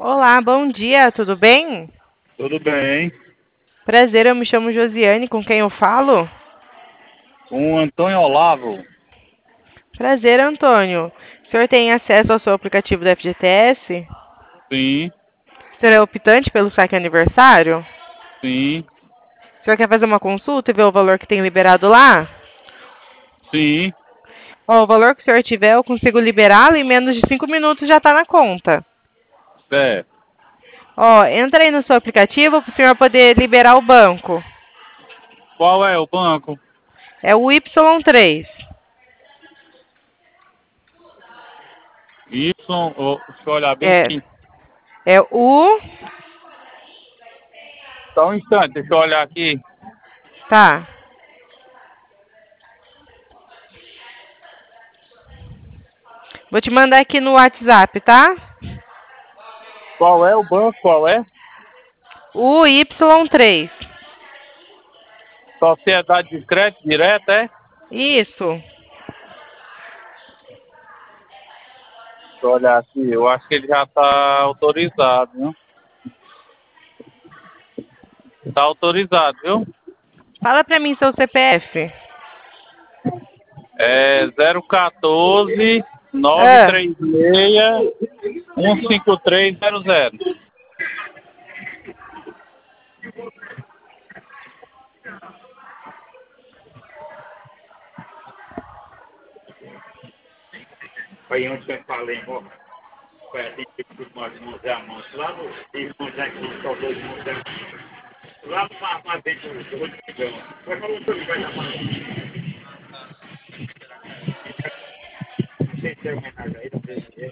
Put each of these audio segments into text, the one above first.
Olá, bom dia, tudo bem? Tudo bem. Prazer, eu me chamo Josiane, com quem eu falo? Com Antônio Olavo. Prazer, Antônio. O senhor tem acesso ao seu aplicativo da FGTS? Sim, O senhor é optante pelo saque aniversário? sim, O senhor quer fazer uma consulta e ver o valor que tem liberado lá? sim. Ó, o valor que o senhor tiver, eu consigo liberá-lo em menos de 5 minutos já está na conta. É. Ó, entra aí no seu aplicativo para o senhor poder liberar o banco. Qual é o banco? É o Y3. Deixa eu olhar bem É, aqui. é o... Só um instante, deixa eu olhar aqui. Tá. Vou te mandar aqui no WhatsApp, tá? Qual é o banco? Qual é? O Y3. Sociedade de Crédito Direto, é? Isso. Deixa eu olhar aqui. Eu acho que ele já está autorizado, viu? Está autorizado, viu? Fala pra mim seu CPF. É 014 Ah, 936 15300. Foi onde eu falei, ó. Foi assim que nós mudamos lá no Irmãos aqui, só dois mudamos. Lá para dentro do Rodrigão. Vai falando que vai dar mais. Sem ter homenagem aí, não tem ninguém.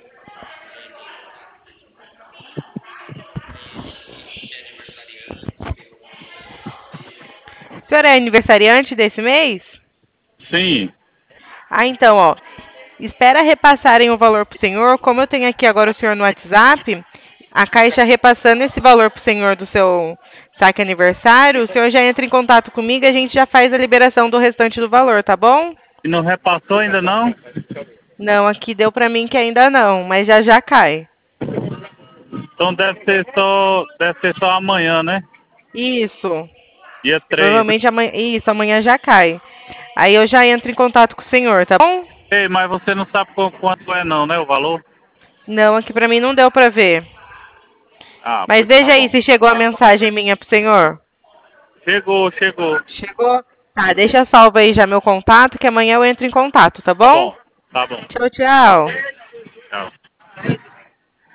o senhor é aniversariante desse mês? Sim, Ah, então, ó. Espera repassarem o valor pro senhor. Como eu tenho aqui agora o senhor no WhatsApp, a Caixa repassando esse valor pro senhor do seu saque aniversário, o senhor já entra em contato comigo e a gente já faz a liberação do restante do valor, tá bom? e não repassou ainda não? Não, aqui deu pra mim que ainda não, mas já já cai. Então deve ser só amanhã, né? Isso. Dia 3. Provavelmente amanhã. Isso, amanhã já cai. Aí eu já entro em contato com o senhor, tá bom? Ei, mas você não sabe quanto é não, né, o valor? Não, aqui pra mim não deu pra ver. Ah, Mas pois tá veja aí bom. se chegou a mensagem minha pro senhor. Chegou, chegou. Chegou? Tá, deixa salvo aí já meu contato, que amanhã eu entro em contato, tá Tá bom? bom, tá bom. Tchau, tchau.